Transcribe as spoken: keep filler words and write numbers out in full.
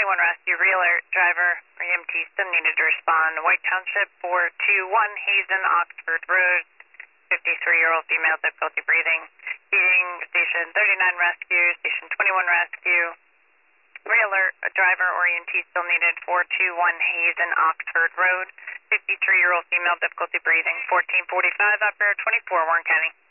twenty-one rescue, real alert, driver or E M T still needed to respond. White Township, four two one Hazen, Oxford Road, fifty-three-year-old female, difficulty breathing. Feeding station thirty-nine rescue, station twenty-one rescue. Real alert, a driver or E M T still needed, four two one Hazen, Oxford Road, fifty-three-year-old female, difficulty breathing. fourteen forty-five, operator twenty-four, Warren County.